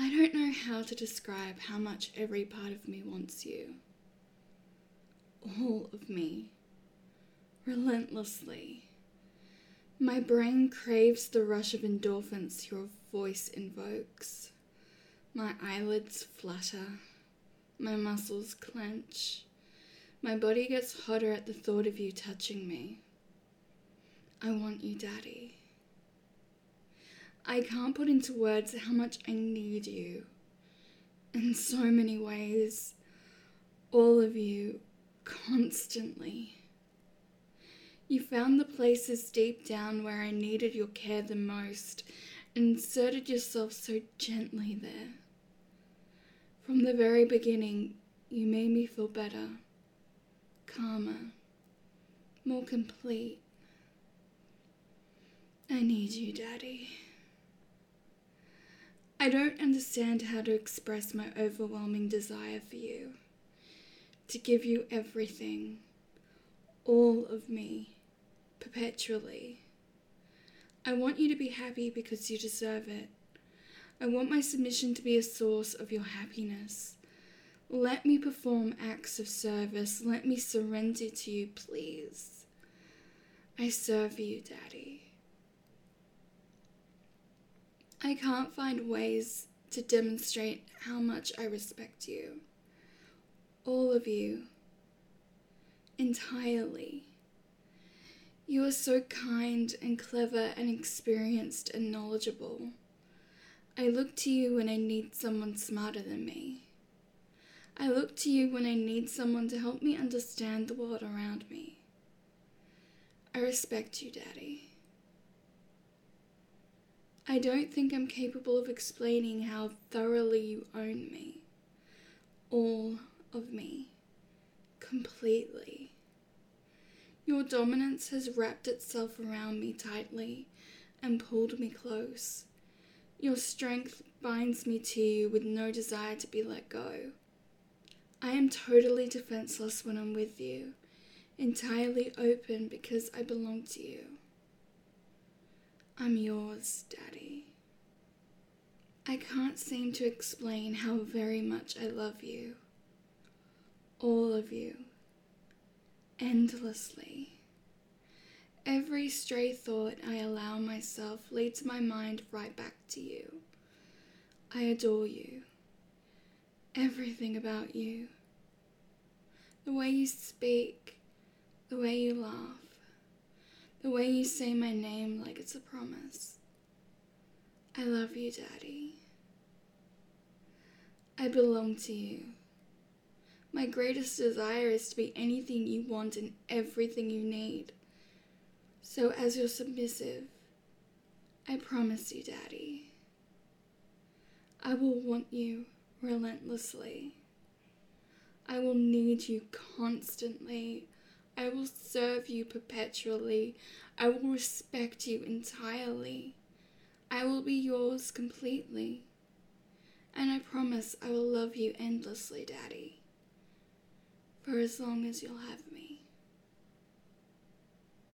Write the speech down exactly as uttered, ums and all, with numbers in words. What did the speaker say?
I don't know how to describe how much every part of me wants you. All of me. Relentlessly. My brain craves the rush of endorphins your voice invokes. My eyelids flutter. My muscles clench. My body gets hotter at the thought of you touching me. I want you, Daddy. I can't put into words how much I need you. In so many ways. All of you, constantly. You found the places deep down where I needed your care the most and inserted yourself so gently there. From the very beginning, you made me feel better, calmer, more complete. I need you, Daddy. I don't understand how to express my overwhelming desire for you, to give you everything, all of me, perpetually. I want you to be happy because you deserve it. I want my submission to be a source of your happiness. Let me perform acts of service. Let me surrender to you, please. I serve you, Daddy. I can't find ways to demonstrate how much I respect you. All of you. Entirely. You are so kind and clever and experienced and knowledgeable. I look to you when I need someone smarter than me. I look to you when I need someone to help me understand the world around me. I respect you, Daddy. I don't think I'm capable of explaining how thoroughly you own me. All of me. Completely. Your dominance has wrapped itself around me tightly and pulled me close. Your strength binds me to you with no desire to be let go. I am totally defenseless when I'm with you, entirely open because I belong to you. I'm yours, Daddy. I can't seem to explain how very much I love you. All of you. Endlessly. Every stray thought I allow myself leads my mind right back to you. I adore you. Everything about you. The way you speak, the way you laugh, the way you say my name like it's a promise. I love you, Daddy. I belong to you. My greatest desire is to be anything you want and everything you need. So as your submissive, I promise you, Daddy, I will want you relentlessly. I will need you constantly. I will serve you perpetually. I will respect you entirely. I will be yours completely. And I promise I will love you endlessly, Daddy, for as long as you'll have me.